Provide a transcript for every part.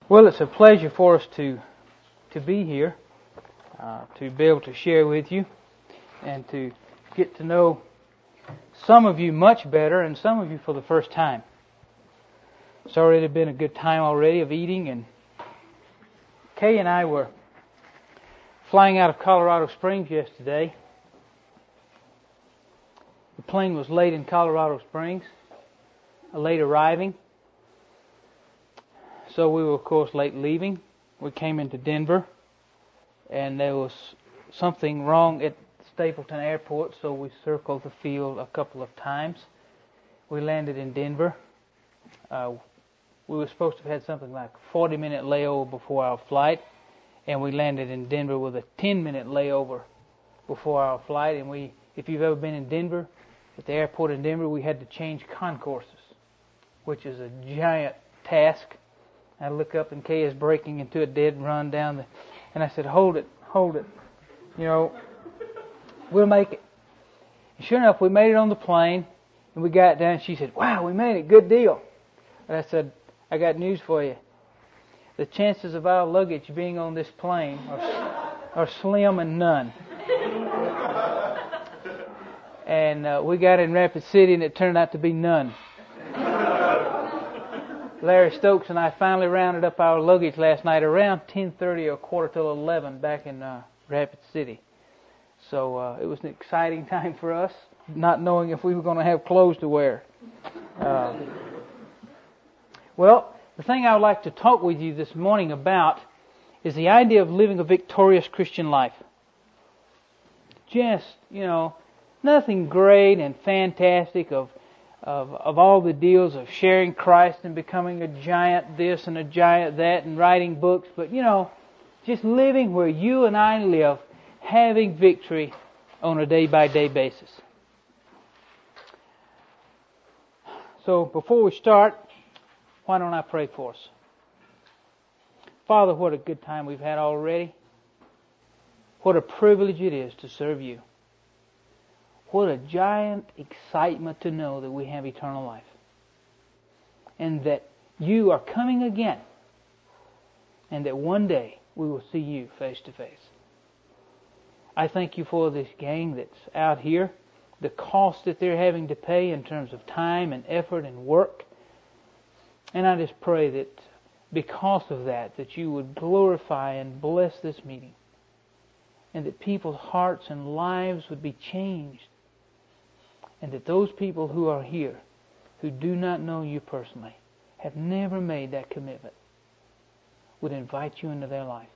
Well, it's a pleasure for us to be here, to be able to share with you, and to get to know some of you much better and some of you for the first time. It's already been a good time already of eating, and Kay and I were flying out of Colorado Springs yesterday. The plane was late in Colorado Springs, late arriving. So we were, of course, late leaving. We came into Denver, and there was something wrong at Stapleton Airport, so we circled the field a couple of times. We landed in Denver. We were supposed to have had something like a 40-minute layover before our flight, and we landed in Denver with a 10-minute layover before our flight. And if you've ever been in Denver, at the airport in Denver, we had to change concourses, which is a giant task. I look up and Kay is breaking into a dead run down and I said, hold it. We'll make it. And sure enough, we made it on the plane, and we got down, and she said, wow, we made it, good deal. And I said, I got news for you. The chances of our luggage being on this plane are slim and none. And we got in Rapid City, and it turned out to be none. Larry Stokes and I finally rounded up our luggage last night around 10:30 or quarter till 11 back in Rapid City. So it was an exciting time for us, not knowing if we were going to have clothes to wear. Well, the thing I would like to talk with you this morning about is the idea of living a victorious Christian life. Just, nothing great and fantastic of all the deals of sharing Christ and becoming a giant this and a giant that and writing books, but just living where you and I live, having victory on a day-by-day basis. So before we start, why don't I pray for us? Father, what a good time we've had already. What a privilege it is to serve you. What a giant excitement to know that we have eternal life. And that you are coming again. And that one day we will see you face to face. I thank you for this gang that's out here. The cost that they're having to pay in terms of time and effort and work. And I just pray that because of that you would glorify and bless this meeting. And that people's hearts and lives would be changed. And that those people who are here, who do not know you personally, have never made that commitment, would invite you into their life.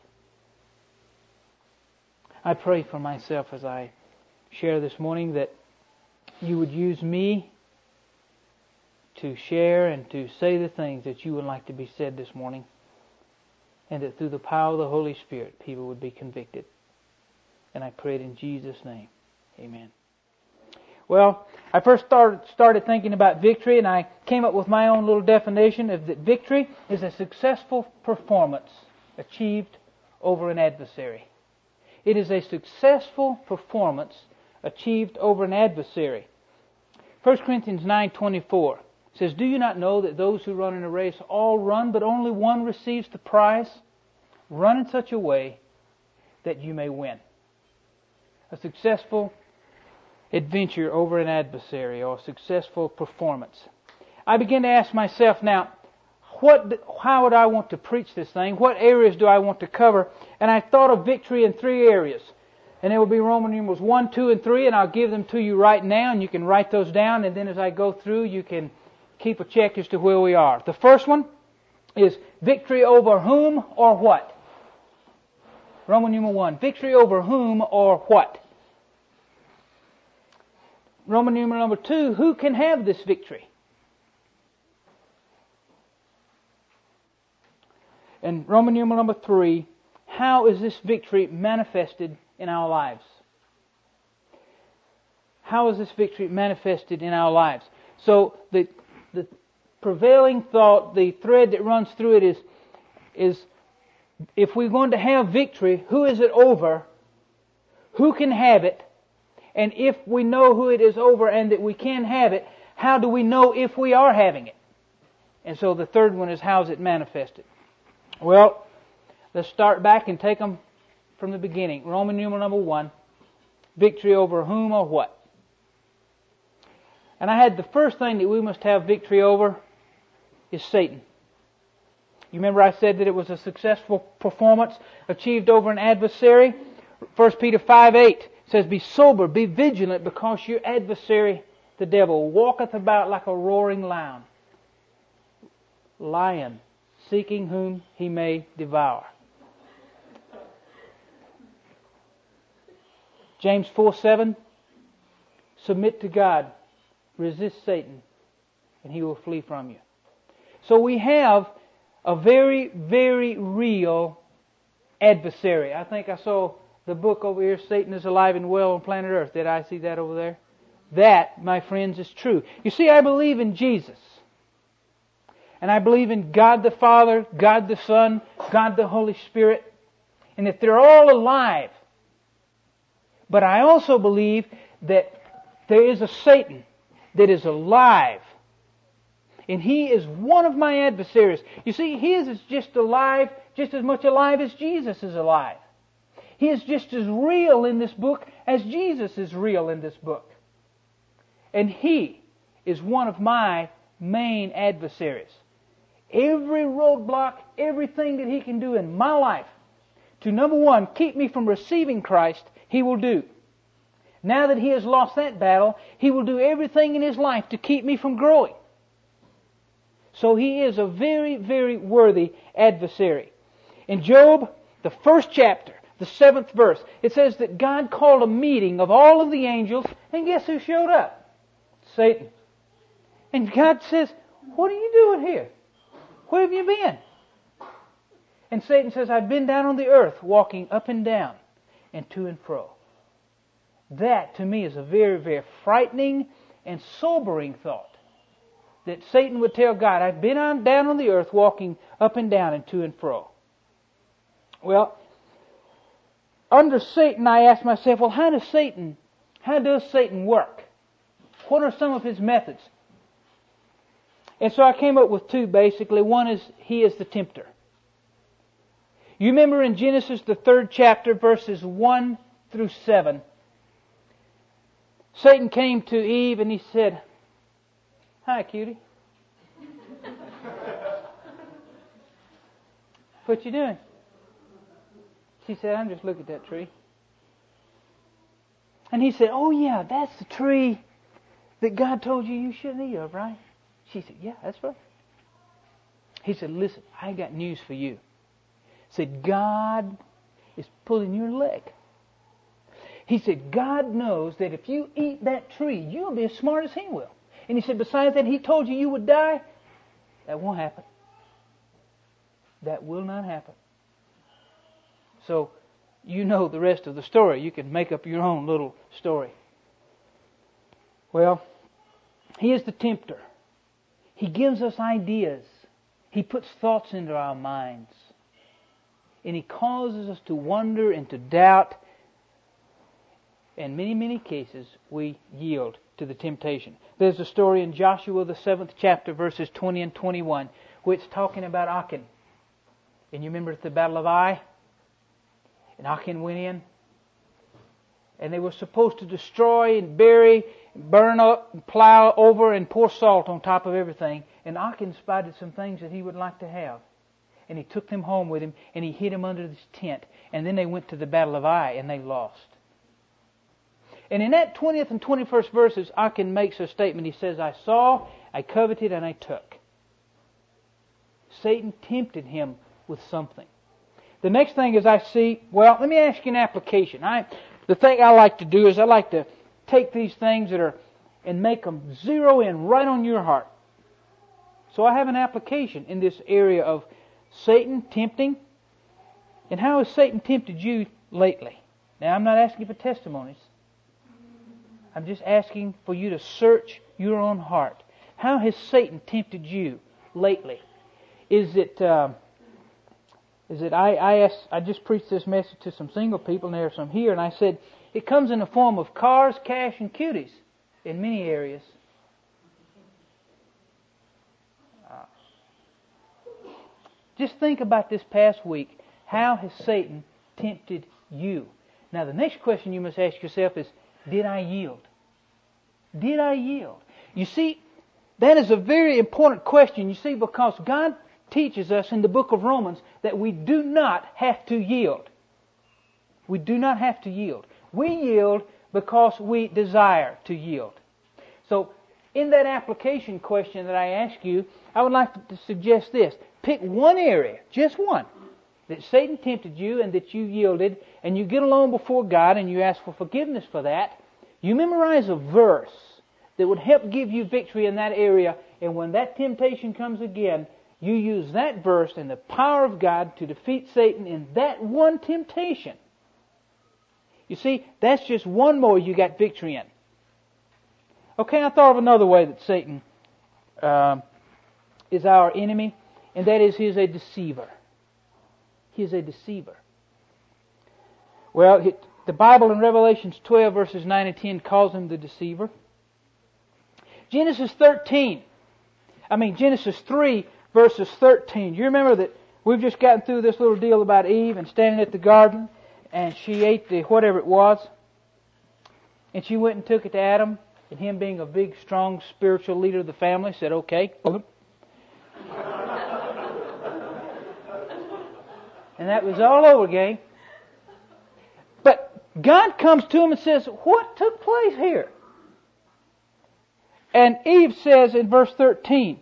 I pray for myself as I share this morning that you would use me to share and to say the things that you would like to be said this morning, and that through the power of the Holy Spirit, people would be convicted. And I pray it in Jesus' name. Amen. Well, I first started thinking about victory, and I came up with my own little definition of that victory is a successful performance achieved over an adversary. It is a successful performance achieved over an adversary. 1 Corinthians 9:24 says, do you not know that those who run in a race all run, but only one receives the prize? Run in such a way that you may win. A successful adventure over an adversary, or successful performance. I began to ask myself now, how would I want to preach this thing? What areas do I want to cover? And I thought of victory in 3 areas. And it will be Roman numerals 1, 2, and 3, and I'll give them to you right now, and you can write those down, and then as I go through, you can keep a check as to where we are. The first one is victory over whom or what? Roman numeral 1, victory over whom or what? Roman numeral number 2, who can have this victory? And Roman numeral number 3, how is this victory manifested in our lives? How is this victory manifested in our lives? So the prevailing thought, the thread that runs through it is if we're going to have victory, who is it over? Who can have it? And if we know who it is over and that we can have it, how do we know if we are having it? And so the third one is, how is it manifested? Well, let's start back and take them from the beginning. Roman numeral number 1. Victory over whom or what? And I had the first thing that we must have victory over is Satan. You remember I said that it was a successful performance achieved over an adversary? 1 Peter 5:8 says, "Be sober, be vigilant, because your adversary, the devil, walketh about like a roaring lion, seeking whom he may devour." James 4:7, "Submit to God, resist Satan, and he will flee from you." So we have a very, very real adversary. I think I saw the book over here, Satan is Alive and Well on Planet Earth. Did I see that over there? That, my friends, is true. You see, I believe in Jesus. And I believe in God the Father, God the Son, God the Holy Spirit, and that they're all alive. But I also believe that there is a Satan that is alive. And he is one of my adversaries. You see, his is just alive, just as much alive as Jesus is alive. He is just as real in this book as Jesus is real in this book. And he is one of my main adversaries. Every roadblock, everything that he can do in my life to, number one, keep me from receiving Christ, he will do. Now that he has lost that battle, he will do everything in his life to keep me from growing. So he is a very, very worthy adversary. In Job, the 1st chapter, the 7th verse, it says that God called a meeting of all of the angels, and guess who showed up? Satan. And God says, "What are you doing here? Where have you been?" And Satan says, "I've been down on the earth, walking up and down and to and fro." That, to me, is a very, very frightening and sobering thought. That Satan would tell God, "I've been down on the earth, walking up and down and to and fro." Well, under Satan, I asked myself, well, how does Satan work? What are some of his methods? And so I came up with two, basically. One is, he is the tempter. You remember in Genesis, the 3rd chapter, verses 1 through 7, Satan came to Eve and he said, "Hi, cutie. What you doing?" She said, "I'm just looking at that tree." And he said, "Oh yeah, that's the tree that God told you shouldn't eat of, right?" She said, "Yeah, that's right." He said, "Listen, I got news for you." He said, "God is pulling your leg." He said, "God knows that if you eat that tree, you'll be as smart as He will." And he said, "Besides that, He told you would die." That won't happen. That will not happen. So, you know the rest of the story. You can make up your own little story. Well, he is the tempter. He gives us ideas. He puts thoughts into our minds. And he causes us to wonder and to doubt. In many, many cases, we yield to the temptation. There's a story in Joshua, the 7th chapter, verses 20 and 21, where it's talking about Achan. And you remember at the Battle of Ai? And Achan went in, and they were supposed to destroy and bury, and burn up, and plow over, and pour salt on top of everything. And Achan spotted some things that he would like to have. And he took them home with him, and he hid them under his tent. And then they went to the Battle of Ai, and they lost. And in that 20th and 21st verses, Achan makes a statement. He says, "I saw, I coveted, and I took." Satan tempted him with something. The next thing is I see, well, let me ask you an application. The thing I like to do is I like to take these things and make them zero in right on your heart. So I have an application in this area of Satan tempting. And how has Satan tempted you lately? Now, I'm not asking for testimonies. I'm just asking for you to search your own heart. How has Satan tempted you lately? I just preached this message to some single people, and there are some here, and I said, it comes in the form of cars, cash, and cuties in many areas. Just think about this past week. How has Satan tempted you? Now, the next question you must ask yourself is, did I yield? Did I yield? You see, that is a very important question, you see, because God teaches us in the book of Romans that we do not have to yield. We do not have to yield. We yield because we desire to yield. So, in that application question that I ask you, I would like to suggest this. Pick one area, just one, that Satan tempted you and that you yielded, and you get alone before God and you ask for forgiveness for that. You memorize a verse that would help give you victory in that area, and when that temptation comes again, you use that verse and the power of God to defeat Satan in that one temptation. You see, that's just one more you got victory in. Okay, I thought of another way that Satan is our enemy, and that is he is a deceiver. He is a deceiver. Well, the Bible in Revelation 12 verses 9 and 10 calls him the deceiver. Genesis 3 verses 13. You remember that we've just gotten through this little deal about Eve and standing at the garden, and she ate the whatever it was, and she went and took it to Adam, and him being a big, strong, spiritual leader of the family said, okay. And that was all over, gang. But God comes to him and says, what took place here? And Eve says in verse 13,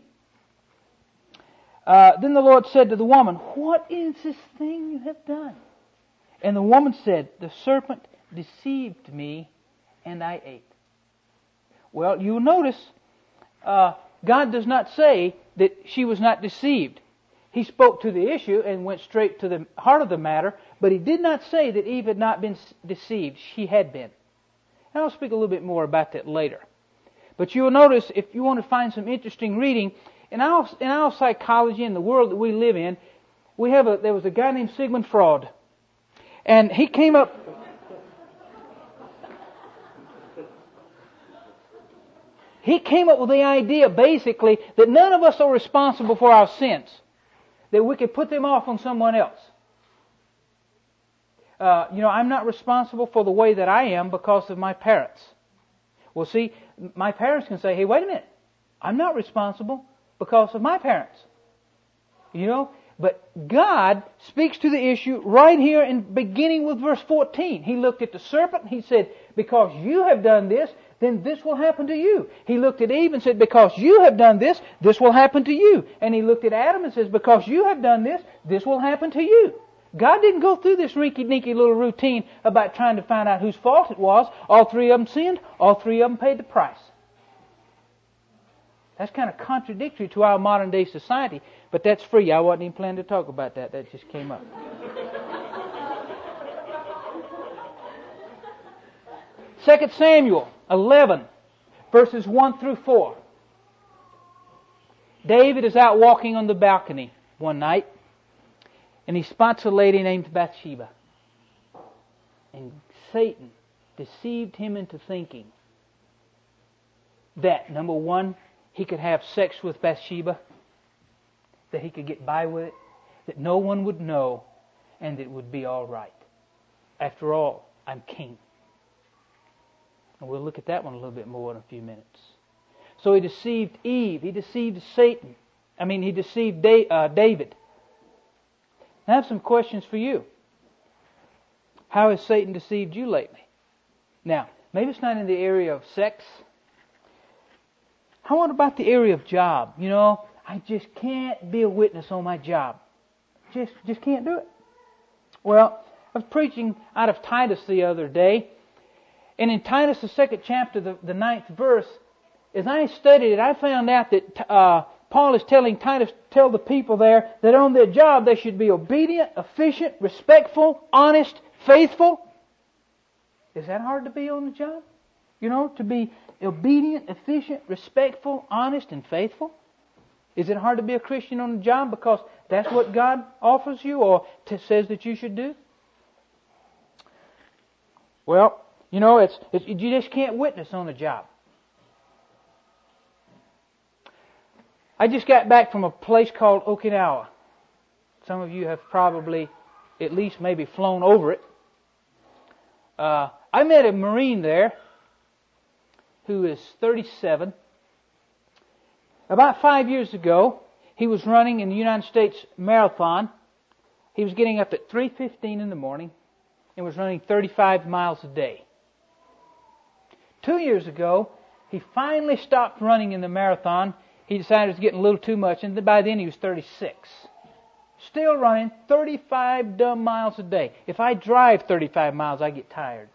then the Lord said to the woman, what is this thing you have done? And the woman said, the serpent deceived me and I ate. Well, you'll notice God does not say that she was not deceived. He spoke to the issue and went straight to the heart of the matter, but he did not say that Eve had not been deceived. She had been. And I'll speak a little bit more about that later. But you will notice, if you want to find some interesting reading, in our psychology, in the world that we live in, there was a guy named Sigmund Freud. And he came up with the idea, basically, that none of us are responsible for our sins. That we could put them off on someone else. I'm not responsible for the way that I am because of my parents. Well, see, my parents can say, hey, wait a minute. I'm not responsible because of my parents. But God speaks to the issue right here in beginning with verse 14. He looked at the serpent and he said, because you have done this, then this will happen to you. He looked at Eve and said, because you have done this, this will happen to you. And he looked at Adam and says, because you have done this, this will happen to you. God didn't go through this rinky-dinky little routine about trying to find out whose fault it was. All three of them sinned. All three of them paid the price. That's kind of contradictory to our modern day society, but that's free. I wasn't even planning to talk about that. That just came up. 2 Samuel 11, verses 1 through 4. David is out walking on the balcony one night, and he spots a lady named Bathsheba. And Satan deceived him into thinking that, number one, he could have sex with Bathsheba, that he could get by with it, that no one would know, and it would be all right. After all, I'm king. And we'll look at that one a little bit more in a few minutes. So he deceived Eve. He deceived he deceived David. I have some questions for you. How has Satan deceived you lately? Now, maybe it's not in the area of sex. How about the area of job? I just can't be a witness on my job. Just can't do it. Well, I was preaching out of Titus the other day, and in Titus, the 2nd chapter, the 9th verse, as I studied it, I found out that Paul is telling Titus, tell the people there that on their job they should be obedient, efficient, respectful, honest, faithful. Is that hard to be on the job? To be obedient, efficient, respectful, honest, and faithful? Is it hard to be a Christian on the job because that's what God offers you or says that you should do? Well, you just can't witness on the job. I just got back from a place called Okinawa. Some of you have probably at least maybe flown over it. I met a Marine there who is 37. About 5 years ago, he was running in the United States Marathon. He was getting up at 3:15 in the morning and was running 35 miles a day. 2 years ago, he finally stopped running in the marathon. He decided it was getting a little too much, and by then he was 36. Still running 35 dumb miles a day. If I drive 35 miles, I get tired.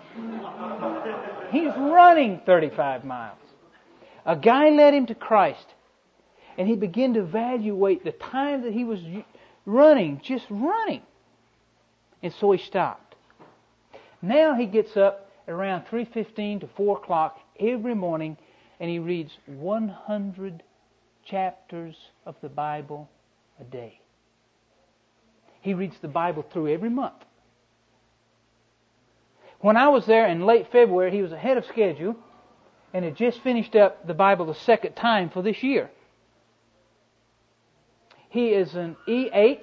He's running 35 miles. A guy led him to Christ, and he began to evaluate the time that he was running, just running. And so he stopped. Now he gets up around 3:15 to 4 o'clock every morning, and he reads 100 chapters of the Bible a day. He reads the Bible through every month. When I was there in late February, he was ahead of schedule and had just finished up the Bible the second time for this year. He is an E8,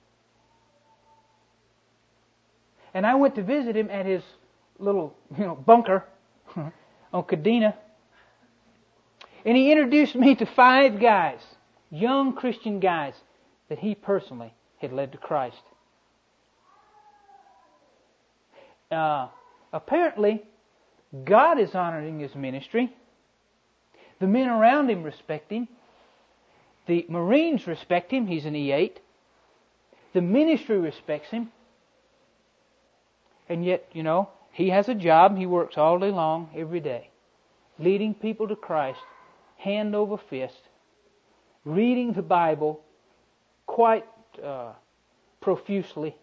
and I went to visit him at his little, bunker on Kadena, and he introduced me to 5 guys, young Christian guys, that he personally had led to Christ. Apparently, God is honoring his ministry. The men around him respect him. The Marines respect him. He's an E8. The ministry respects him. And yet, he has a job. He works all day long, every day, leading people to Christ, hand over fist, reading the Bible quite profusely.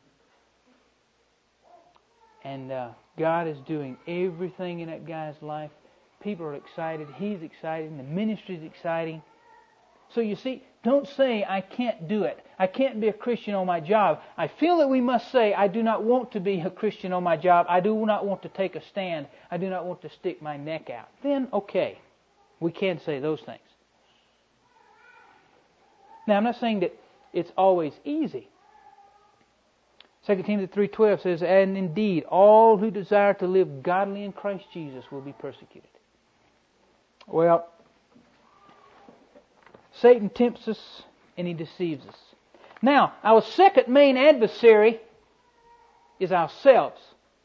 And God is doing everything in that guy's life. People are excited. He's excited. And the ministry is exciting. So you see, don't say, I can't do it. I can't be a Christian on my job. I feel that we must say, I do not want to be a Christian on my job. I do not want to take a stand. I do not want to stick my neck out. Then, okay, we can say those things. Now, I'm not saying that it's always easy. 2 Timothy 3:12 says, and indeed, all who desire to live godly in Christ Jesus will be persecuted. Well, Satan tempts us and he deceives us. Now, our second main adversary is ourselves.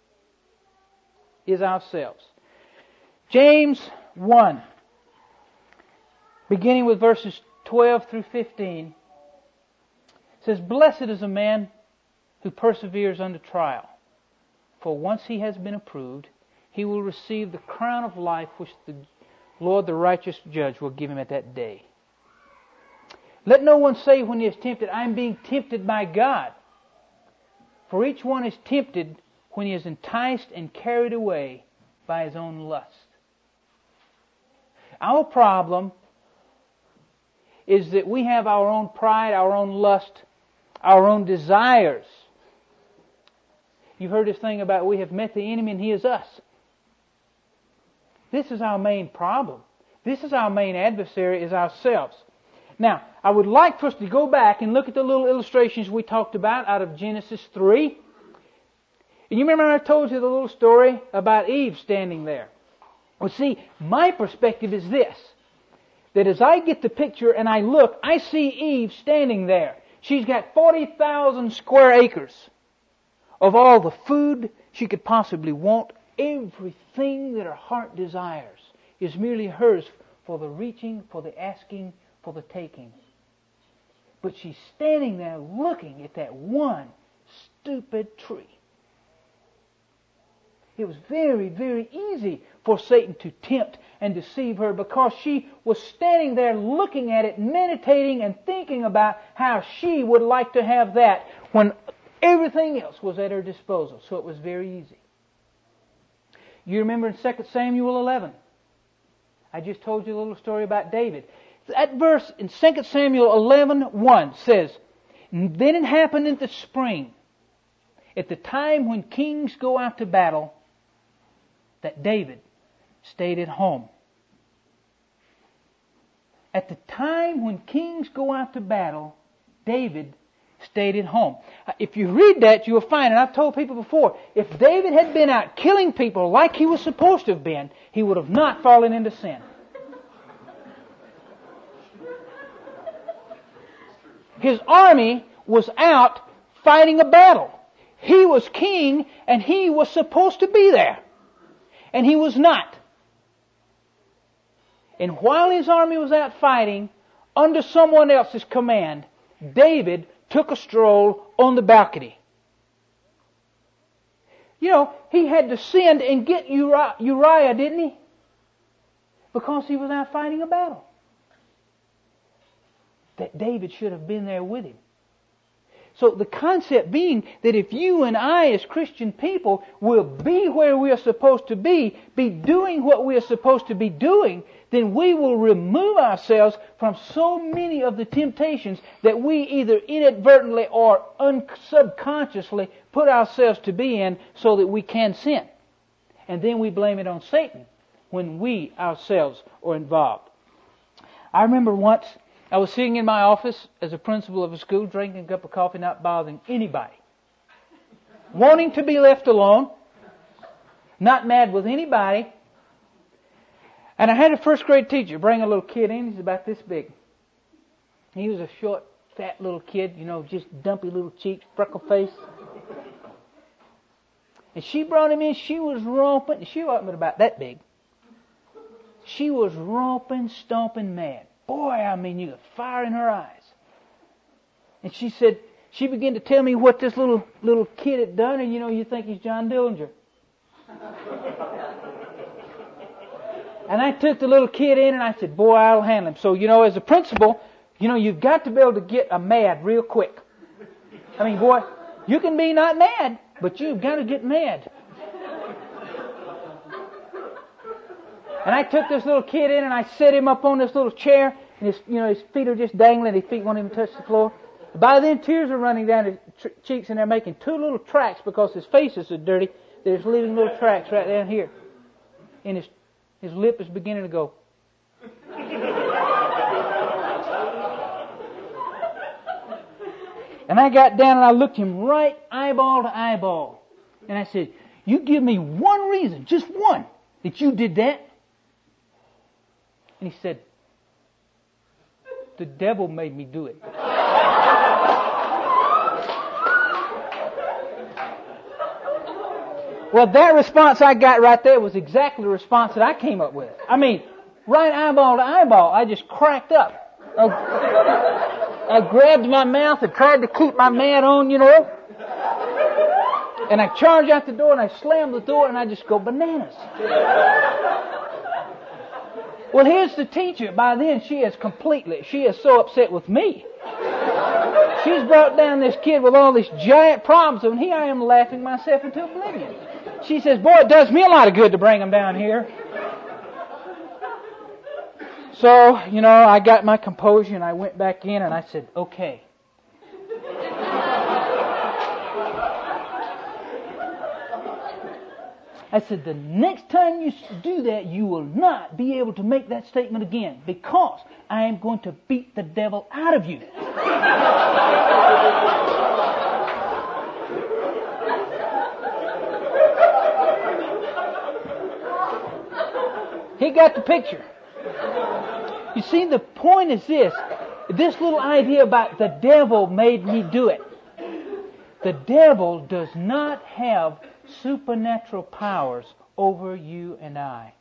James 1, beginning with verses 12 through 15, says, blessed is a man who perseveres under trial. For once he has been approved, he will receive the crown of life which the Lord, the righteous judge, will give him at that day. Let no one say when he is tempted, I am being tempted by God. For each one is tempted when he is enticed and carried away by his own lust. Our problem is that we have our own pride, our own lust, our own desires. You've heard this thing about we have met the enemy and he is us. This is our main problem. This is our main adversary, is ourselves. Now, I would like for us to go back and look at the little illustrations we talked about out of Genesis 3. And you remember I told you the little story about Eve standing there. Well, see, my perspective is this. That as I get the picture and I look, I see Eve standing there. She's got 40,000 square acres of all the food she could possibly want. Everything that her heart desires is merely hers for the reaching, for the asking, for the taking. But she's standing there looking at that one stupid tree. It was very, very easy for Satan to tempt and deceive her because she was standing there looking at it, meditating and thinking about how she would like to have that when everything else was at her disposal. So it was very easy. You remember in 2 Samuel 11, I just told you a little story about David. That verse in 2 Samuel 11:1 says, then it happened in the spring, at the time when kings go out to battle, that David stayed at home. At the time when kings go out to battle, David stayed at home. If you read that, you will find, and I've told people before, if David had been out killing people like he was supposed to have been, he would have not fallen into sin. His army was out fighting a battle. He was king, and he was supposed to be there. And he was not. And while his army was out fighting, under someone else's command, David took a stroll on the balcony. You know, he had to send and get Uriah, didn't he? Because he was out fighting a battle. That David should have been there with him. So the concept being that if you and I as Christian people will be where we are supposed to be doing what we are supposed to be doing, then we will remove ourselves from so many of the temptations that we either inadvertently or subconsciously put ourselves to be in so that we can sin. And then we blame it on Satan when we ourselves are involved. I remember once I was sitting in my office as a principal of a school, drinking a cup of coffee, not bothering anybody. Wanting to be left alone, not mad with anybody. And I had a first grade teacher bring a little kid in. He's about this big. He was a short, fat little kid, you know, just dumpy little cheeks, freckle face. And she brought him in. She was romping. She wasn't about that big. She was romping, stomping mad. Boy, I mean, you got fire in her eyes. And she said, she began to tell me what this little kid had done, and you know, you think he's John Dillinger. And I took the little kid in and I said, boy, I'll handle him. So, you know, as a principal, you know, you've got to be able to get a mad real quick. I mean, boy, you can be not mad, but you've got to get mad. And I took this little kid in and I set him up on this little chair, and his feet are just dangling. His feet won't even touch the floor. By then, tears are running down his cheeks, and they're making two little tracks because his face is so dirty. There's leaving little tracks right down here, and his lip is beginning to go. And I got down and I looked him right eyeball to eyeball, and I said, "You give me one reason, just one, that you did that." And he said, "The devil made me do it." Well, that response I got right there was exactly the response that I came up with. I mean, right eyeball to eyeball, I just cracked up. I grabbed my mouth and tried to keep my man on, you know. And I charged out the door and I slammed the door and I just go bananas. Well, here's the teacher. By then, she is so upset with me. She's brought down this kid with all these giant problems, and here I am laughing myself into oblivion. She says, "Boy, it does me a lot of good to bring him down here." So, you know, I got my composure and I went back in and I said, "Okay." I said, "The next time you do that, you will not be able to make that statement again, because I am going to beat the devil out of you." He got the picture. You see, the point is this little idea about the devil made me do it. The devil does not have supernatural powers over you and I.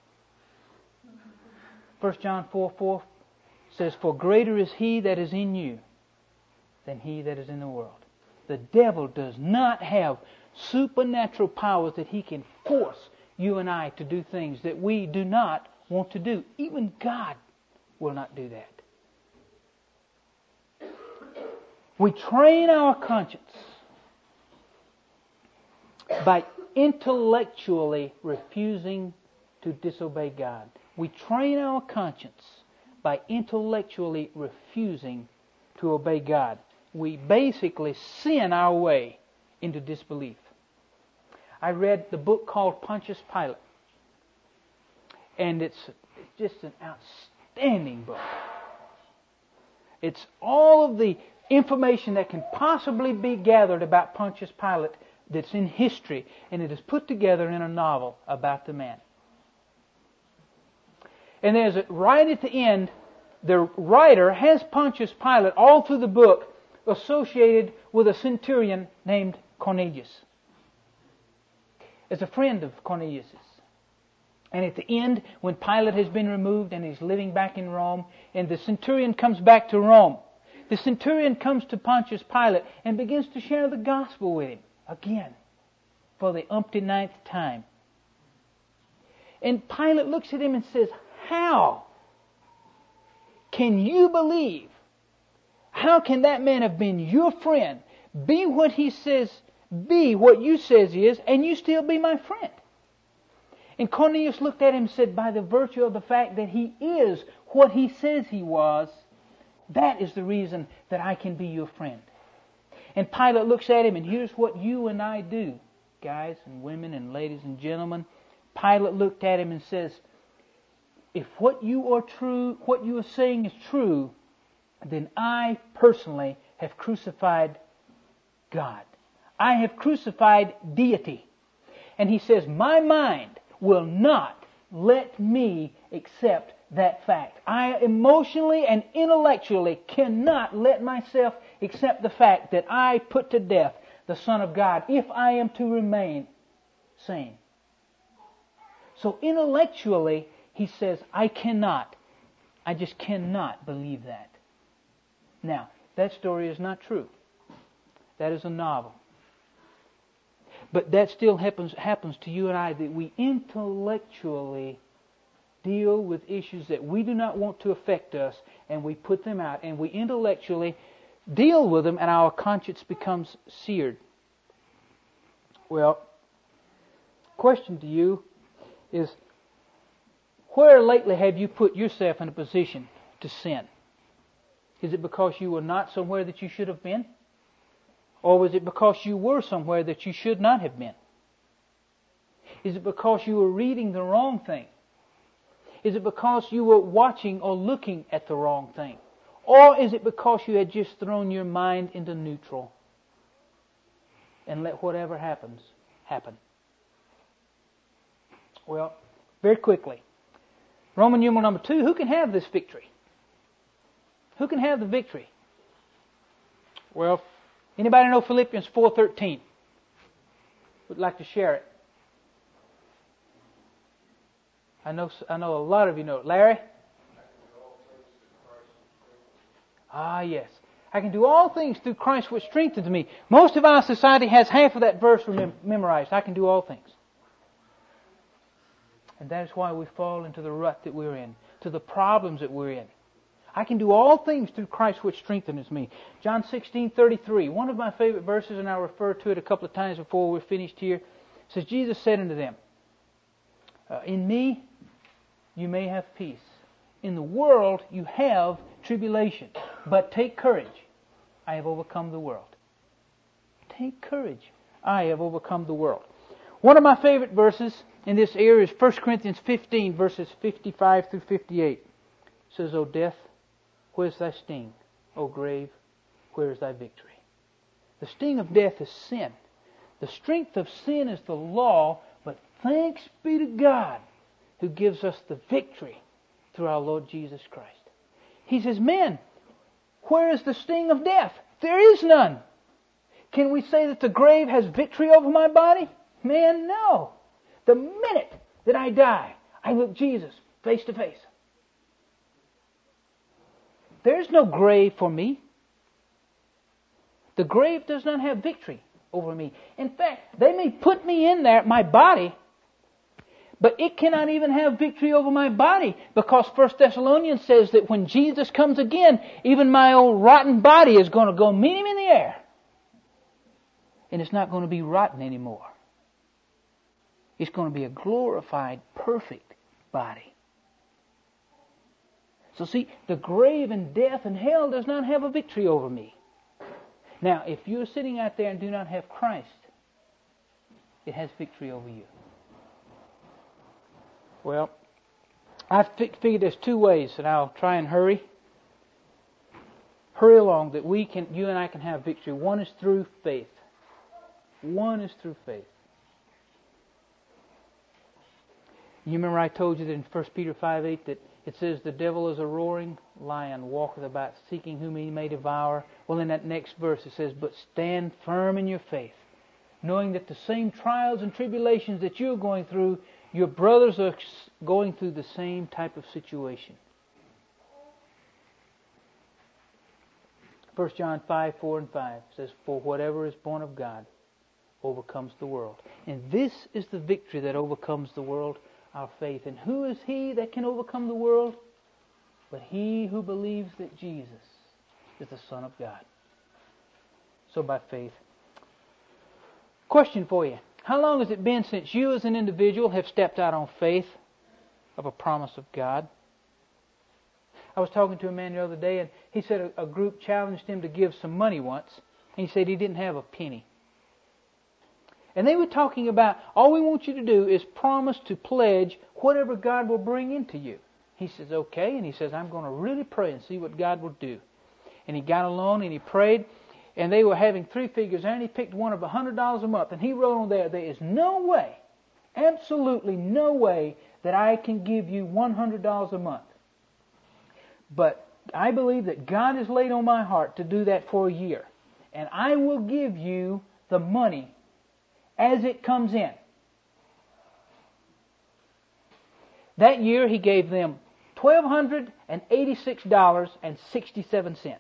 1 John 4:4 says, "For greater is he that is in you than he that is in the world." The devil does not have supernatural powers that he can force you and I to do things that we do not want to do. Even God will not do that. We train our conscience by intellectually refusing to disobey God. We train our conscience by intellectually refusing to obey God. We basically sin our way into disbelief. I read the book called Pontius Pilate, and it's just an outstanding book. It's all of the information that can possibly be gathered about Pontius Pilate that's in history, and it is put together in a novel about the man. And right at the end, the writer has Pontius Pilate all through the book associated with a centurion named Cornelius, as a friend of Cornelius's. And at the end, when Pilate has been removed and he's living back in Rome, and the centurion comes back to Rome, the centurion comes to Pontius Pilate and begins to share the gospel with him again for the umpty-ninth time. And Pilate looks at him and says, "How can you believe? How can that man have been your friend, be what he says, be what you says he is, and you still be my friend?" And Cornelius looked at him and said, "By the virtue of the fact that he is what he says he was, that is the reason that I can be your friend." And Pilate looks at him, and here's what you and I do, guys and women and ladies and gentlemen. Pilate looked at him and says, "If what you are saying is true, then I personally have crucified God. I have crucified deity." And he says, "My mind will not let me accept that fact. I emotionally and intellectually cannot let myself accept the fact that I put to death the Son of God if I am to remain sane." So intellectually, he says, I just cannot believe that. Now, that story is not true. That is a novel. But that still happens to you and I, that we intellectually deal with issues that we do not want to affect us, and we put them out, and we intellectually deal with them, and our conscience becomes seared. Well, question to you is, where lately have you put yourself in a position to sin? Is it because you were not somewhere that you should have been? Or was it because you were somewhere that you should not have been? Is it because you were reading the wrong thing? Is it because you were watching or looking at the wrong thing? Or is it because you had just thrown your mind into neutral and let whatever happens, happen? Well, very quickly, Roman numeral number 2, who can have this victory? Who can have the victory? Well, anybody know Philippians 4:13? Would like to share it? I know a lot of you know it. Larry? Ah, yes. I can do all things through Christ which strengthens me. Most of our society has half of that verse memorized. I can do all things. And that is why we fall into the rut that we're in, to the problems that we're in. I can do all things through Christ which strengthens me. John 16:33, one of my favorite verses, and I'll refer to it a couple of times before we're finished here. It says, Jesus said unto them, "In me you may have peace. In the world you have tribulation. But take courage. I have overcome the world." Take courage. I have overcome the world. One of my favorite verses in this area is 1 Corinthians 15, verses 55 through 58. It says, "O death, where's thy sting? O grave, where is thy victory?" The sting of death is sin. The strength of sin is the law, but thanks be to God who gives us the victory through our Lord Jesus Christ. He says, "Man, where is the sting of death? There is none." Can we say that the grave has victory over my body? Man, no. The minute that I die, I look Jesus face to face. There's no grave for me. The grave does not have victory over me. In fact, they may put me in there, my body, but it cannot even have victory over my body, because 1 Thessalonians says that when Jesus comes again, even my old rotten body is going to go meet Him in the air. And it's not going to be rotten anymore. It's going to be a glorified, perfect body. So see, the grave and death and hell does not have a victory over me. Now, if you're sitting out there and do not have Christ, it has victory over you. Well, I've figured there's two ways, and I'll try and hurry hurry along that you and I can have victory. One is through faith. One is through faith. You remember I told you that in 1 Peter 5:8 that it says the devil is a roaring lion, walketh about, seeking whom he may devour. Well, in that next verse it says, but stand firm in your faith, knowing that the same trials and tribulations that you're going through, your brothers are going through the same type of situation. 1 John 5:4-5 says, for whatever is born of God overcomes the world. And this is the victory that overcomes the world, our faith. And who is he that can overcome the world? But he who believes that Jesus is the Son of God. So by faith. Question for you. How long has it been since you as an individual have stepped out on faith of a promise of God? I was talking to a man the other day, and he said a group challenged him to give some money once. And he said he didn't have a penny. And they were talking about, all we want you to do is promise to pledge whatever God will bring into you. He says, okay. And he says, I'm going to really pray and see what God will do. And he got alone and he prayed. And they were having three figures there, and he picked one of $100 a month. And he wrote on there is no way, absolutely no way, that I can give you $100 a month. But I believe that God has laid on my heart to do that for a year. And I will give you the money as it comes in. That year he gave them $1,286.67.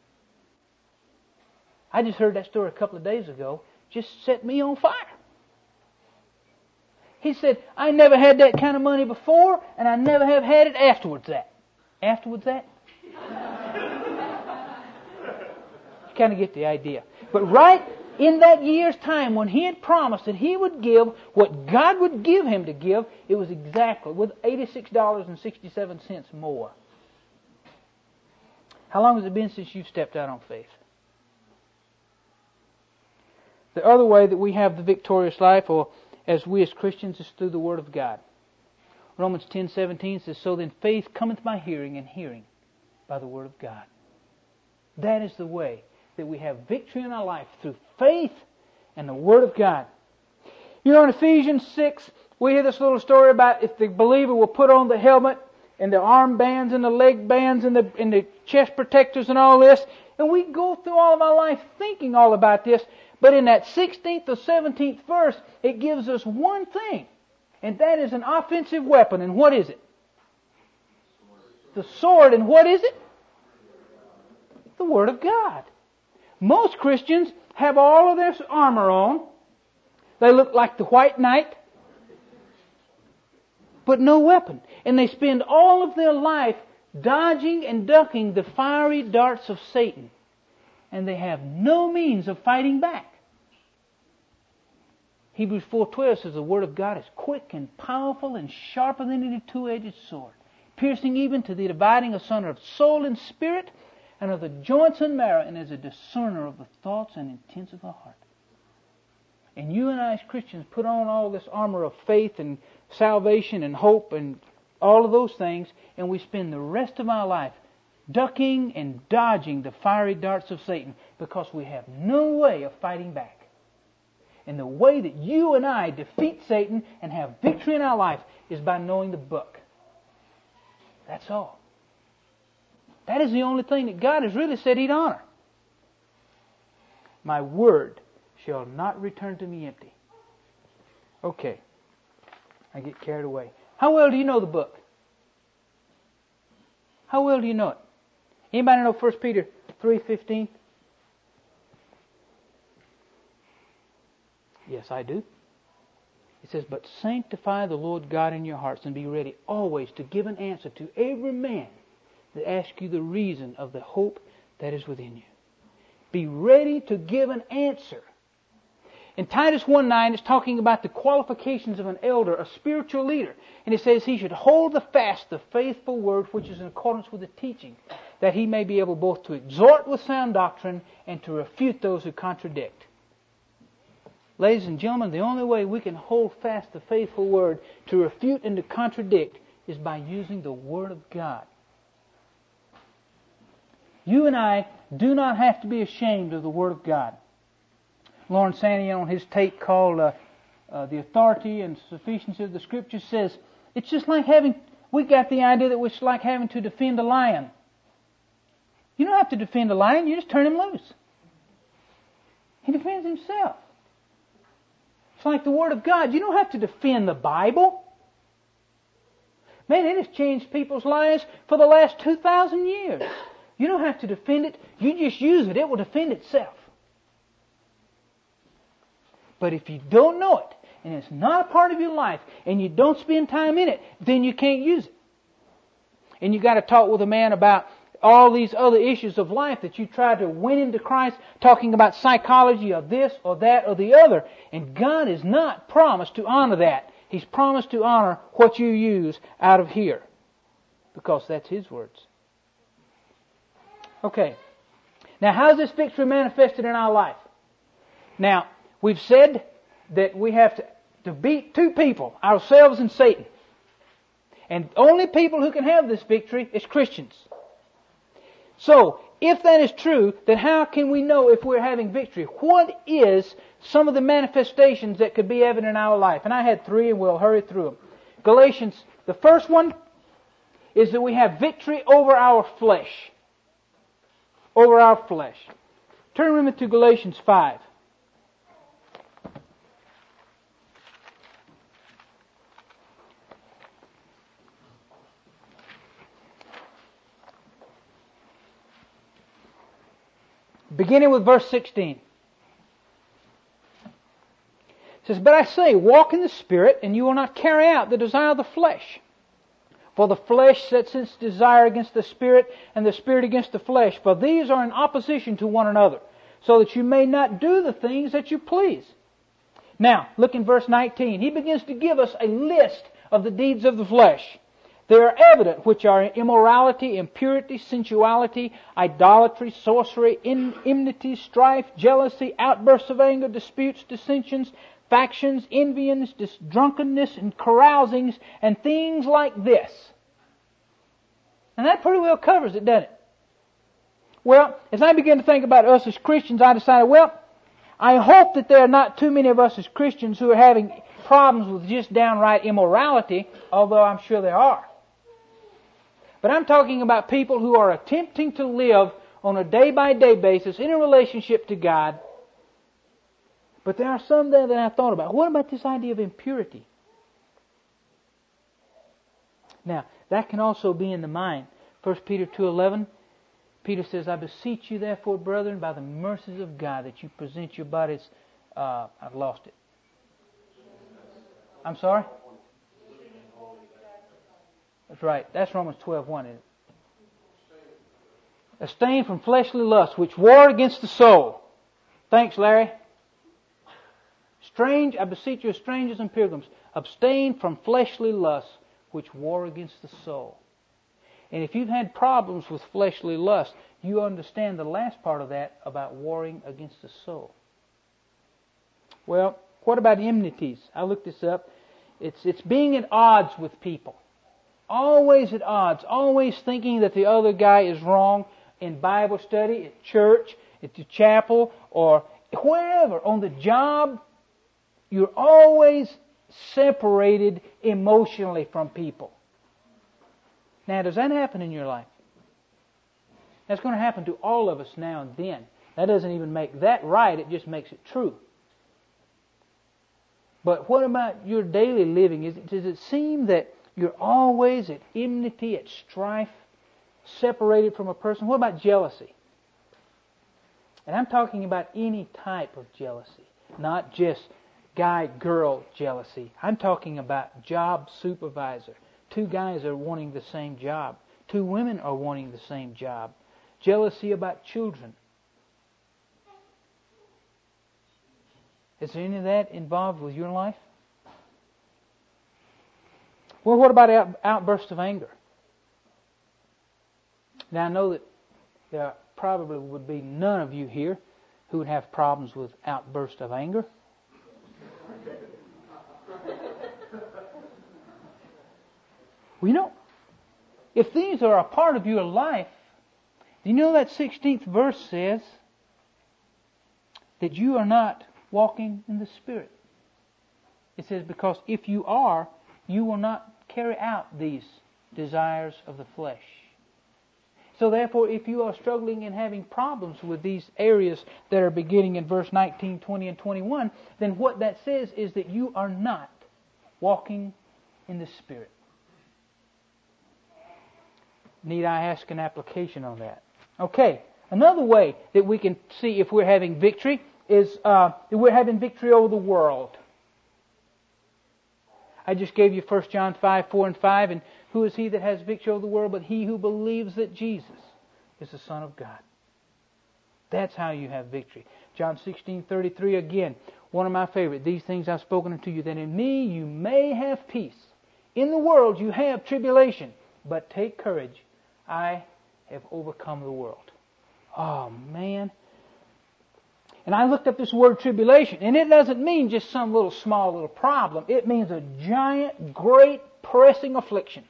I just heard that story a couple of days ago. Just set me on fire. He said, I never had that kind of money before, and I never have had it afterwards that. Afterwards that? You kind of get the idea. But right in that year's time, when he had promised that he would give what God would give him to give, it was exactly with $86.67 more. How long has it been since you've stepped out on faith? The other way that we have the victorious life, or as we as Christians, is through the Word of God. Romans 10:17 says, so then faith cometh by hearing, and hearing by the Word of God. That is the way that we have victory in our life, through faith and the Word of God. You know, in Ephesians 6, we hear this little story about if the believer will put on the helmet and the arm bands and the leg bands and the chest protectors and all this, and we go through all of our life thinking all about this. But in that 16th or 17th verse, it gives us one thing, and that is an offensive weapon. And what is it? The sword. And what is it? The Word of God. Most Christians have all of their armor on. They look like the white knight, but no weapon. And they spend all of their life dodging and ducking the fiery darts of Satan. And they have no means of fighting back. Hebrews 4:12 says the Word of God is quick and powerful and sharper than any two-edged sword, piercing even to the dividing asunder of soul and spirit, and of the joints and marrow, and is a discerner of the thoughts and intents of the heart. And you and I as Christians put on all this armor of faith and salvation and hope and all of those things, and we spend the rest of our life ducking and dodging the fiery darts of Satan because we have no way of fighting back. And the way that you and I defeat Satan and have victory in our life is by knowing the book. That's all. That is the only thing that God has really said He'd honor. My word shall not return to me empty. Okay. I get carried away. How well do you know the book? How well do you know it? Anybody know 1 Peter 3:15? Yes, I do. It says, but sanctify the Lord God in your hearts, and be ready always to give an answer to every man that asks you the reason of the hope that is within you. Be ready to give an answer. In Titus 1:9, it's talking about the qualifications of an elder, a spiritual leader. And it says he should hold fast the faithful word which is in accordance with the teaching, that he may be able both to exhort with sound doctrine and to refute those who contradict. Ladies and gentlemen, the only way we can hold fast the faithful word to refute and to contradict is by using the Word of God. You and I do not have to be ashamed of the Word of God. Lawrence Sanian on his tape called The Authority and Sufficiency of the Scriptures says, it's just like we got the idea that it's like having to defend a lion. You don't have to defend a lion, you just turn him loose. He defends himself. It's like the Word of God. You don't have to defend the Bible. Man, it has changed people's lives for the last 2,000 years. You don't have to defend it. You just use it. It will defend itself. But if you don't know it, and it's not a part of your life, and you don't spend time in it, then you can't use it. And you got to talk with a man about all these other issues of life that you try to win him to Christ, talking about psychology or this or that or the other. And God has not promised to honor that. He's promised to honor what you use out of here. Because that's His words. Okay. Now, how is this victory manifested in our life? Now, we've said that we have to beat two people, ourselves and Satan. And only people who can have this victory is Christians. So, if that is true, then how can we know if we're having victory? What is some of the manifestations that could be evident in our life? And I had three, and we'll hurry through them. Galatians, the first one is that we have victory over our flesh. Over our flesh. Turn with me to Galatians 5. Beginning with verse 16. It says, "But I say, walk in the Spirit, and you will not carry out the desire of the flesh. For the flesh sets its desire against the Spirit, and the Spirit against the flesh. For these are in opposition to one another, so that you may not do the things that you please." Now, look in verse 19. He begins to give us a list of the deeds of the flesh. They are evident, which are immorality, impurity, sensuality, idolatry, sorcery, enmity, strife, jealousy, outbursts of anger, disputes, dissensions, factions, envyings, drunkenness, and carousings, and things like this. And that pretty well covers it, doesn't it? Well, as I began to think about us as Christians, I decided, I hope that there are not too many of us as Christians who are having problems with just downright immorality, although I'm sure there are. But I'm talking about people who are attempting to live on a day-by-day basis in a relationship to God. But there are some there that I thought about. What about this idea of impurity? Now, that can also be in the mind. 1 Peter 2:11, Peter says, "I beseech you therefore, brethren, by the mercies of God, that you present your bodies..." I've lost it. I'm sorry? That's right. That's Romans 12:1, isn't it? "Abstain from fleshly lusts, which war against the soul." Thanks, Larry. I beseech you, strangers and pilgrims, abstain from fleshly lusts, which war against the soul. And if you've had problems with fleshly lust, you understand the last part of that about warring against the soul. Well, what about enmities? I looked this up. It's being at odds with people. Always at odds. Always thinking that the other guy is wrong in Bible study, at church, at the chapel, or wherever. On the job, you're always separated emotionally from people. Now, does that happen in your life? That's going to happen to all of us now and then. That doesn't even make that right, it just makes it true. But what about your daily living? Does it seem that you're always at enmity, at strife, separated from a person? What about jealousy? And I'm talking about any type of jealousy, not just guy-girl jealousy. I'm talking about job supervisor. Two guys are wanting the same job. Two women are wanting the same job. Jealousy about children. Is there any of that involved with your life? Well, what about outbursts of anger? Now, I know that there probably would be none of you here who would have problems with outbursts of anger. Well, if these are a part of your life, Do you know that 16th verse says that you are not walking in the Spirit? It says, because if you are, you will not carry out these desires of the flesh. So therefore, if you are struggling and having problems with these areas that are beginning in verse 19, 20, and 21, then what that says is that you are not walking in the Spirit. Need I ask an application on that? Okay, another way that we can see if we're having victory is that we're having victory over the world. I just gave you 1 John 5, 4 and 5, and who is he that has victory over the world but he who believes that Jesus is the Son of God? That's how you have victory. John 16:33 again, one of my favorite. These things I've spoken unto you, that in me you may have peace. In the world you have tribulation, but take courage. I have overcome the world. Oh, man. And I looked up this word tribulation, and it doesn't mean just some little small little problem. It means a giant, great, pressing affliction.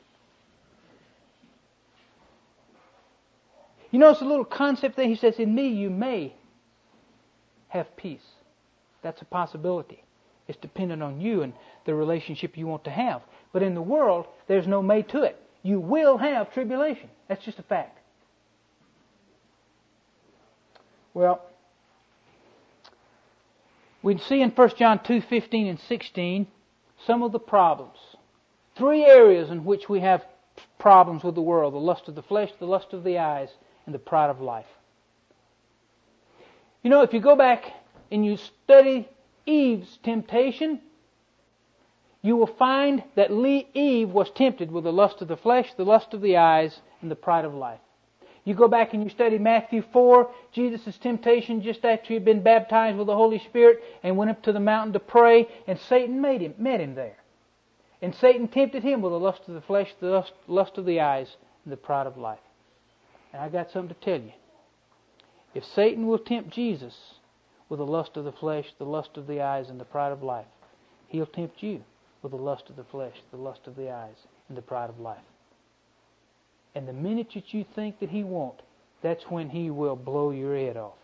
You notice a little concept there? He says, in me you may have peace. That's a possibility. It's dependent on you and the relationship you want to have. But in the world, there's no may to it. You will have tribulation. That's just a fact. Well, we see in 1 John 2:15 and 16 some of the problems. 3 areas in which we have problems with the world: the lust of the flesh, the lust of the eyes, and the pride of life. You know, if you go back and you study Eve's temptation, you will find that Eve was tempted with the lust of the flesh, the lust of the eyes, and the pride of life. You go back and you study Matthew 4, Jesus' temptation just after he had been baptized with the Holy Spirit and went up to the mountain to pray, and Satan met him there. And Satan tempted him with the lust of the flesh, the lust of the eyes, and the pride of life. And I got something to tell you. If Satan will tempt Jesus with the lust of the flesh, the lust of the eyes, and the pride of life, he'll tempt you with the lust of the flesh, the lust of the eyes, and the pride of life. And the minute that you think that he won't, that's when he will blow your head off.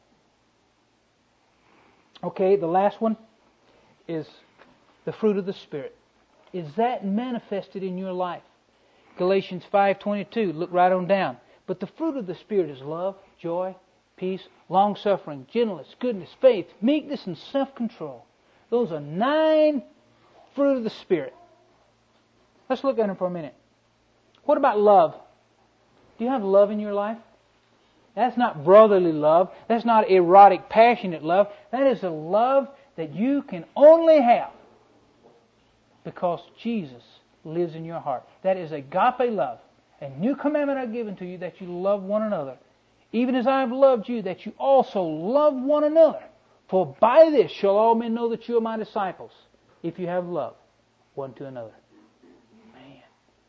Okay, the last one is the fruit of the Spirit. Is that manifested in your life? Galatians 5:22, look right on down. But the fruit of the Spirit is love, joy, peace, long-suffering, gentleness, goodness, faith, meekness, and self-control. Those are 9 fruit of the Spirit. Let's look at them for a minute. What about love? Do you have love in your life? That's not brotherly love. That's not erotic, passionate love. That is a love that you can only have because Jesus lives in your heart. That is agape love. A new commandment I've given to you, that you love one another. Even as I have loved you, that you also love one another. For by this shall all men know that you are my disciples, if you have love one to another. Man.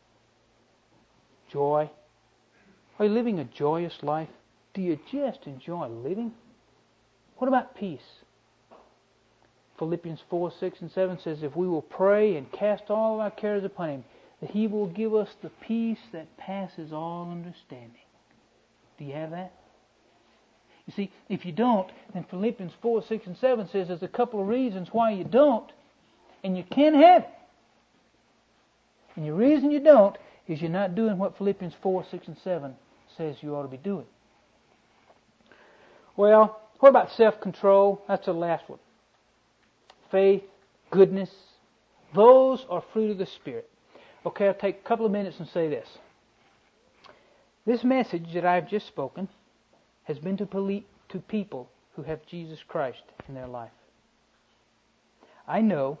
Joy. Are you living a joyous life? Do you just enjoy living? What about peace? Philippians 4, 6, and 7 says, if we will pray and cast all of our cares upon Him, that He will give us the peace that passes all understanding. Do you have that? You see, if you don't, then Philippians 4, 6, and 7 says there's a couple of reasons why you don't, and you can't have it. And the reason you don't is you're not doing what Philippians 4, 6, and 7 says you ought to be doing. Well, what about self-control? That's the last one. Faith, goodness, those are fruit of the Spirit. Okay, I'll take a couple of minutes and say this. This message that I've just spoken has been to people who have Jesus Christ in their life. I know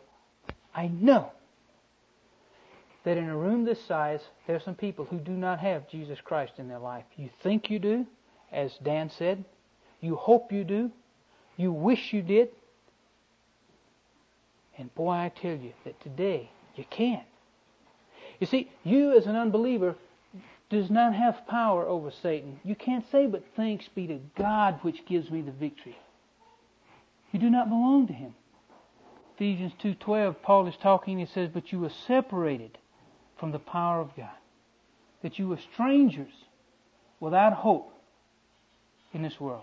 that in a room this size, there are some people who do not have Jesus Christ in their life. You think you do, as Dan said. You hope you do. You wish you did. And boy, I tell you that today you can't. You see, you as an unbeliever does not have power over Satan. You can't say, but thanks be to God which gives me the victory. You do not belong to Him. Ephesians 2:12, Paul is talking, he says, but you were separated from the power of God. That you were strangers without hope in this world.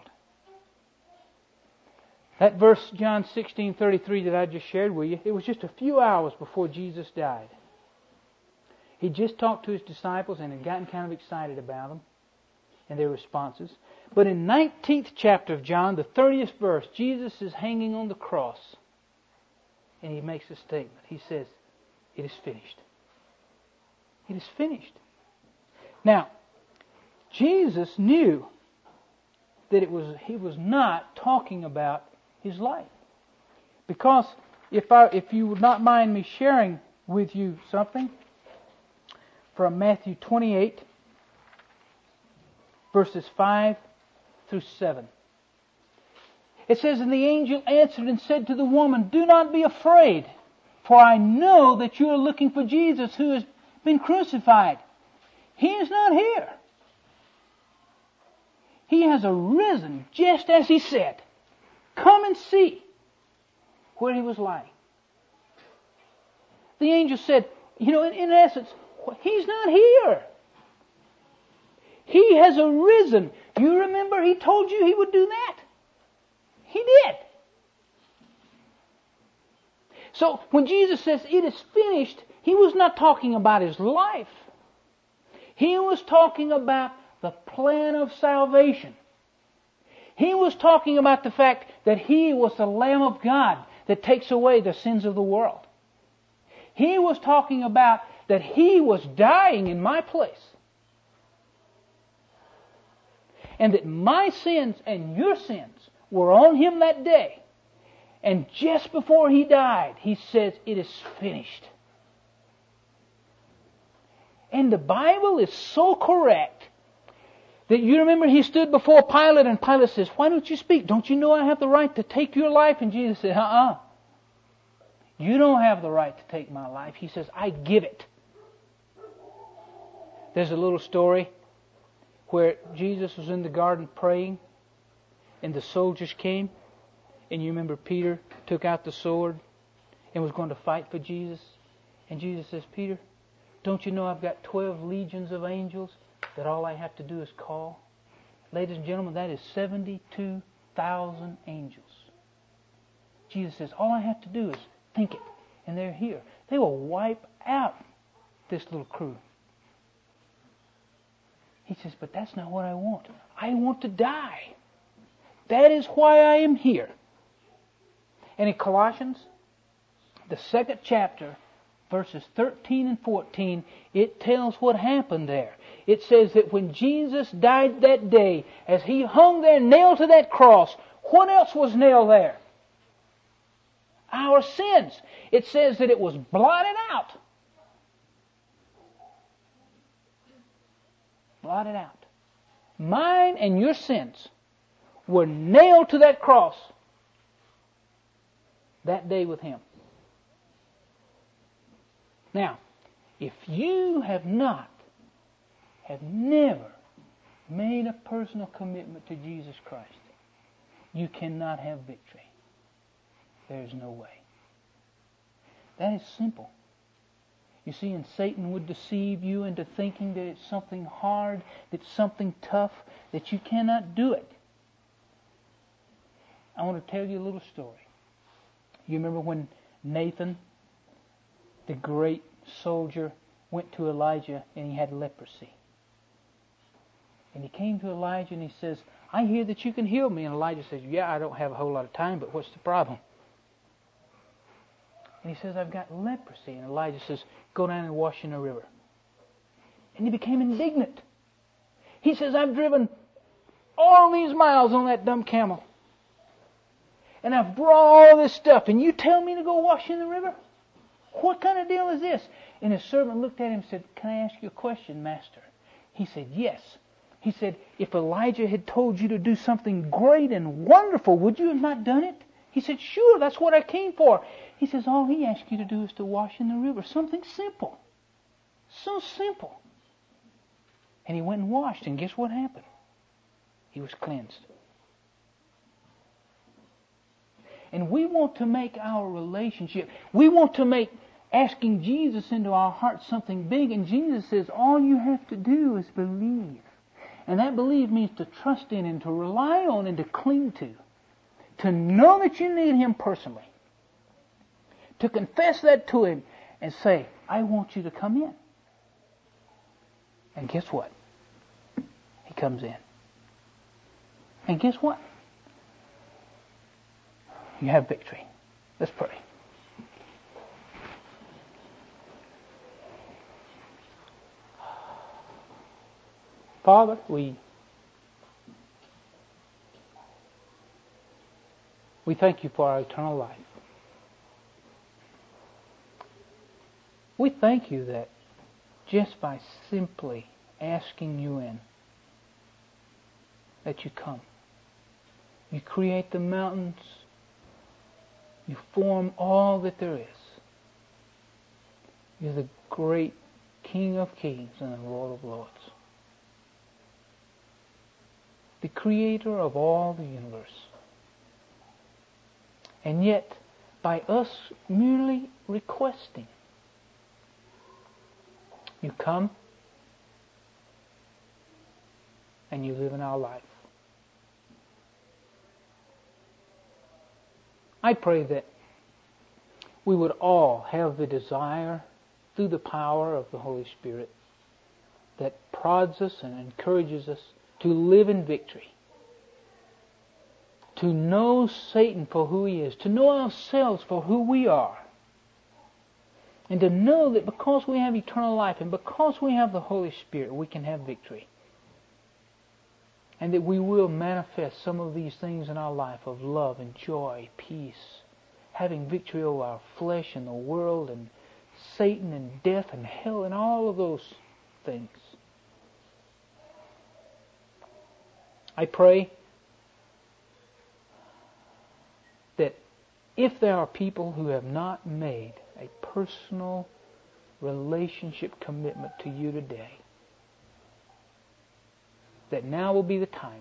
That verse, John 16:33, that I just shared with you, it was just a few hours before Jesus died. He just talked to His disciples and had gotten kind of excited about them and their responses. But in 19th chapter of John, the 30th verse, Jesus is hanging on the cross and He makes a statement. He says, "It is finished." It is finished. Now, Jesus knew that He was not talking about His life. Because if you would not mind me sharing with you something from Matthew 28, verses 5 through 7. It says, "And the angel answered and said to the woman, 'Do not be afraid, for I know that you are looking for Jesus who has been crucified. He is not here. He has arisen just as He said. Come and see where He was lying.'" The angel said, in essence, He's not here. He has arisen. You remember He told you He would do that? He did. So when Jesus says it is finished, He was not talking about His life. He was talking about the plan of salvation. He was talking about the fact that He was the Lamb of God that takes away the sins of the world. He was talking about that He was dying in my place. And that my sins and your sins were on Him that day. And just before He died, He says, "It is finished." And the Bible is so correct that you remember He stood before Pilate and Pilate says, "Why don't you speak? Don't you know I have the right to take your life?" And Jesus said, "You don't have the right to take my life." He says, "I give it." There's a little story where Jesus was in the garden praying and the soldiers came, and you remember Peter took out the sword and was going to fight for Jesus. And Jesus says, "Peter, don't you know I've got 12 legions of angels that all I have to do is call?" Ladies and gentlemen, that is 72,000 angels. Jesus says, all I have to do is think it, and they're here. They will wipe out this little crew. He says, "But that's not what I want. I want to die. That is why I am here." And in Colossians, the 2nd chapter, verses 13 and 14, it tells what happened there. It says that when Jesus died that day, as He hung there nailed to that cross, what else was nailed there? Our sins. It says that it was blotted out. Blotted out. Mine and your sins were nailed to that cross that day with Him. Now, if you have never made a personal commitment to Jesus Christ, you cannot have victory. There is no way. That is simple. You see, and Satan would deceive you into thinking that it's something hard, that it's something tough, that you cannot do it. I want to tell you a little story. You remember when Nathan, the great soldier, went to Elijah and he had leprosy. And he came to Elijah and he says, "I hear that you can heal me." And Elijah says, "Yeah, I don't have a whole lot of time, but what's the problem?" And he says, "I've got leprosy." And Elijah says, "Go down and wash in the river." And he became indignant. He says, "I've driven all these miles on that dumb camel. And I've brought all this stuff, and you tell me to go wash in the river? What kind of deal is this?" And his servant looked at him and said, "Can I ask you a question, Master?" He said, "Yes." He said, "If Elijah had told you to do something great and wonderful, would you have not done it?" He said, "Sure, that's what I came for." He says, "All he asked you to do is to wash in the river. Something simple. So simple." And he went and washed, and guess what happened? He was cleansed. And we want to make our relationship, we want to make asking Jesus into our hearts something big. And Jesus says, all you have to do is believe. And that believe means to trust in and to rely on and to cling to. To know that you need Him personally. To confess that to Him and say, I want you to come in. And guess what? He comes in. And guess what? You have victory. Let's pray. Father, we thank you for our eternal life. We thank you that just by simply asking you in, that you come. You create the mountains. You form all that there is. You're the great King of Kings and the Lord of Lords. The creator of all the universe. And yet, by us merely requesting, you come and you live in our life. I pray that we would all have the desire, through the power of the Holy Spirit, that prods us and encourages us to live in victory. To know Satan for who he is. To know ourselves for who we are. And to know that because we have eternal life and because we have the Holy Spirit, we can have victory. And that we will manifest some of these things in our life of love and joy, peace, having victory over our flesh and the world and Satan and death and hell and all of those things. I pray that if there are people who have not made a personal relationship commitment to you today, that now will be the time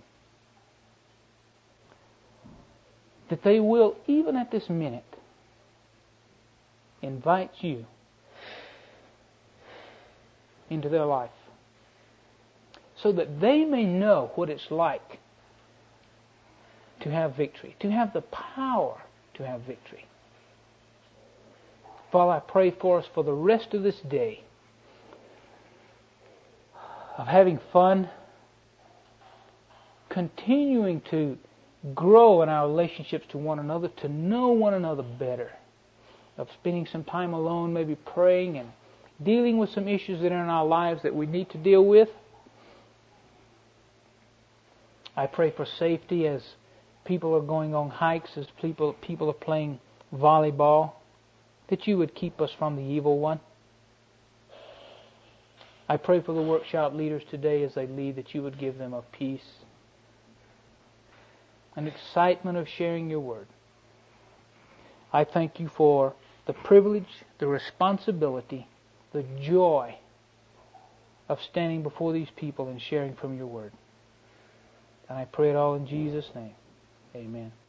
that they will, even at this minute, invite you into their life so that they may know what it's like to have victory, to have the power to have victory. Father, I pray for us for the rest of this day of having fun, continuing to grow in our relationships to one another, to know one another better, of spending some time alone, maybe praying and dealing with some issues that are in our lives that we need to deal with. I pray for safety as people are going on hikes, as people are playing volleyball, that you would keep us from the evil one. I pray for the workshop leaders today as they lead, that you would give them a peace, an excitement of sharing your word. I thank you for the privilege, the responsibility, the joy of standing before these people and sharing from your word. And I pray it all in Jesus' name. Amen.